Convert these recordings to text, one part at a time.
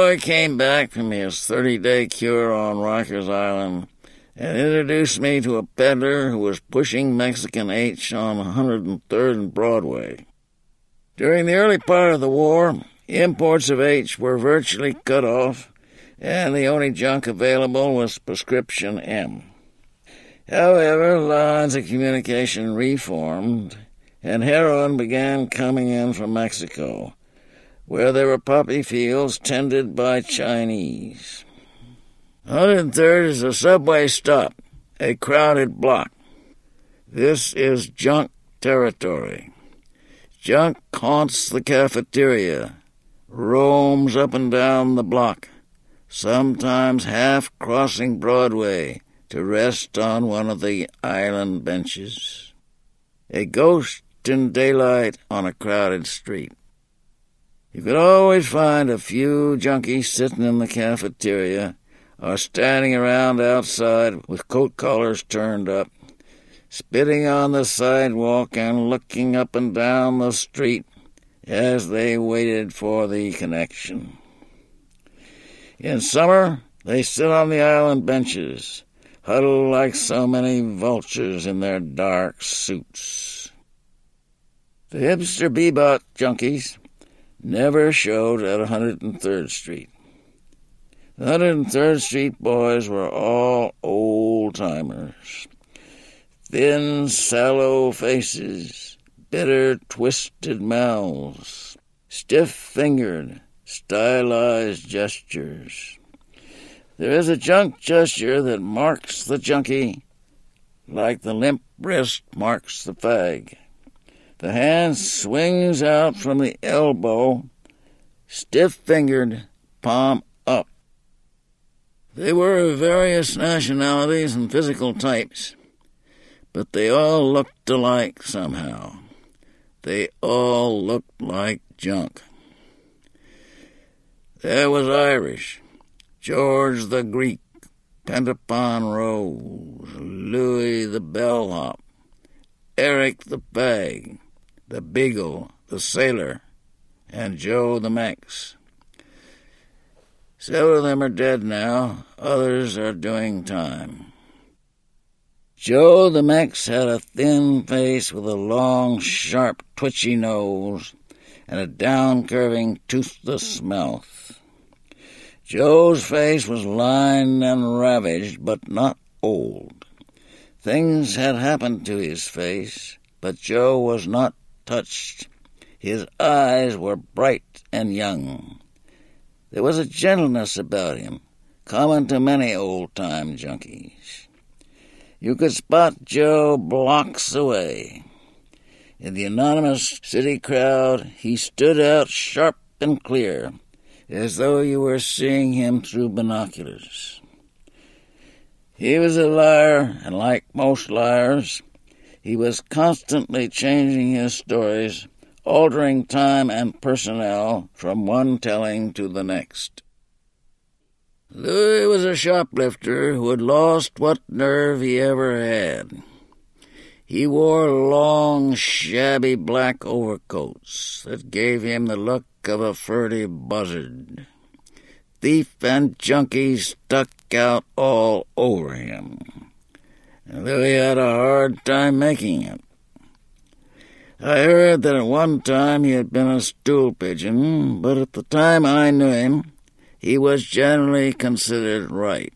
Louis came back from his 30-day cure on Rikers Island and introduced me to a peddler who was pushing Mexican H on 103rd and Broadway. During the early part of the war, imports of H were virtually cut off, and the only junk available was prescription M. However, lines of communication reformed, and heroin began coming in from Mexico, where there were poppy fields tended by Chinese. 103rd is a subway stop, a crowded block. This is junk territory. Junk haunts the cafeteria, roams up and down the block, sometimes half crossing Broadway to rest on one of the island benches. A ghost in daylight on a crowded street. You could always find a few junkies sitting in the cafeteria or standing around outside with coat collars turned up, spitting on the sidewalk and looking up and down the street as they waited for the connection. In summer, they sit on the island benches, huddled like so many vultures in their dark suits. The hipster bebop junkies never showed at 103rd Street. The 103rd Street boys were all old-timers. Thin, sallow faces, bitter, twisted mouths, stiff-fingered, stylized gestures. There is a junk gesture that marks the junkie like the limp wrist marks the fag. The hand swings out from the elbow, stiff-fingered, palm up. They were of various nationalities and physical types, but they all looked alike somehow. They all looked like junk. There was Irish, George the Greek, Pentapon Rose, Louis the Bellhop, Eric the Fag, the Beagle, the Sailor, and Joe the Mex. Several of them are dead now, others are doing time. Joe the Mex had a thin face with a long, sharp, twitchy nose and a down-curving, toothless mouth. Joe's face was lined and ravaged, but not old. Things had happened to his face, but Joe was not touched. His eyes were bright and young. There was a gentleness about him, common to many old-time junkies. You could spot Joe blocks away. In the anonymous city crowd, he stood out sharp and clear, as though you were seeing him through binoculars. He was a liar, and like most liars, he was constantly changing his stories, altering time and personnel from one telling to the next. Louis was a shoplifter who had lost what nerve he ever had. He wore long, shabby black overcoats that gave him the look of a furtive buzzard. Thief and junkie stuck out all over him. Louis had a hard time making it. I heard that at one time he had been a stool pigeon, but at the time I knew him, he was generally considered right.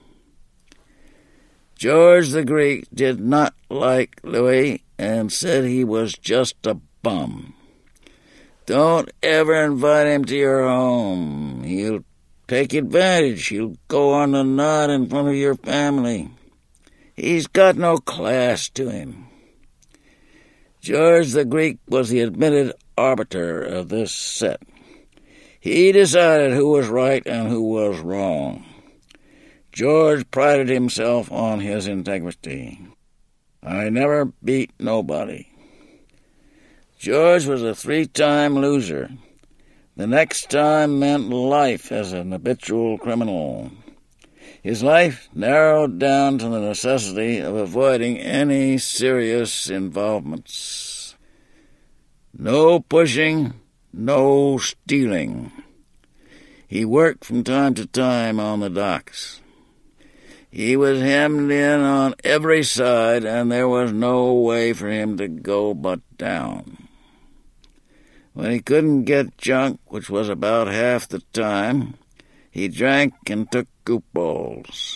George the Greek did not like Louis and said he was just a bum. Don't ever invite him to your home. He'll take advantage. He'll go on the nod in front of your family. He's got no class to him. George the Greek was the admitted arbiter of this set. He decided who was right and who was wrong. George prided himself on his integrity. I never beat nobody. George was a 3-time loser. The next time meant life as an habitual criminal. His life narrowed down to the necessity of avoiding any serious involvements. No pushing, no stealing. He worked from time to time on the docks. He was hemmed in on every side, and there was no way for him to go but down. When he couldn't get junk, which was about half the time, he drank and took goofballs.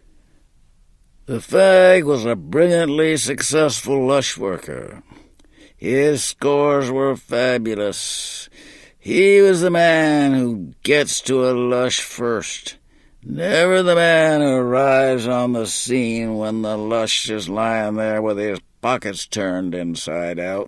The fag was a brilliantly successful lush worker. His scores were fabulous. He was the man who gets to a lush first, never the man who arrives on the scene when the lush is lying there with his pockets turned inside out.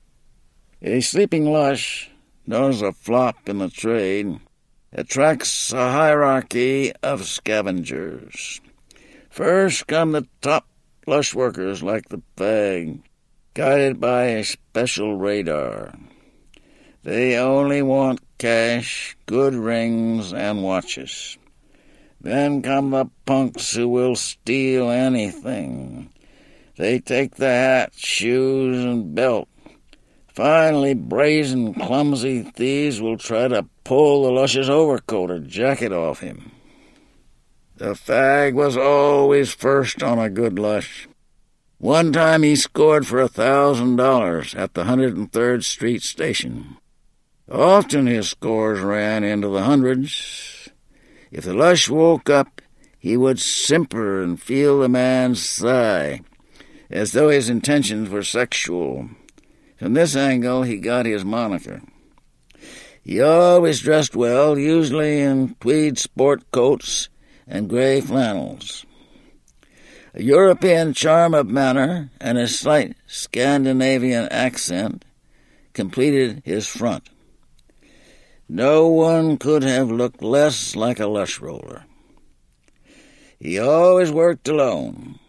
A sleeping lush, known as a flop in the trade, attracts a hierarchy of scavengers. First come the top lush workers like the fag, guided by a special radar. They only want cash, good rings, and watches. Then come the punks who will steal anything. They take the hat, shoes, and belt. Finally, brazen, clumsy thieves will try to pull the lush's overcoat or jacket off him. The fag was always first on a good lush. One time he scored for $1,000 at the 103rd Street station. Often his scores ran into the hundreds. If the lush woke up, he would simper and feel the man's thigh, as though his intentions were sexual. From this angle, he got his moniker. He always dressed well, usually in tweed sport coats and gray flannels. A European charm of manner and a slight Scandinavian accent completed his front. No one could have looked less like a lush roller. He always worked alone.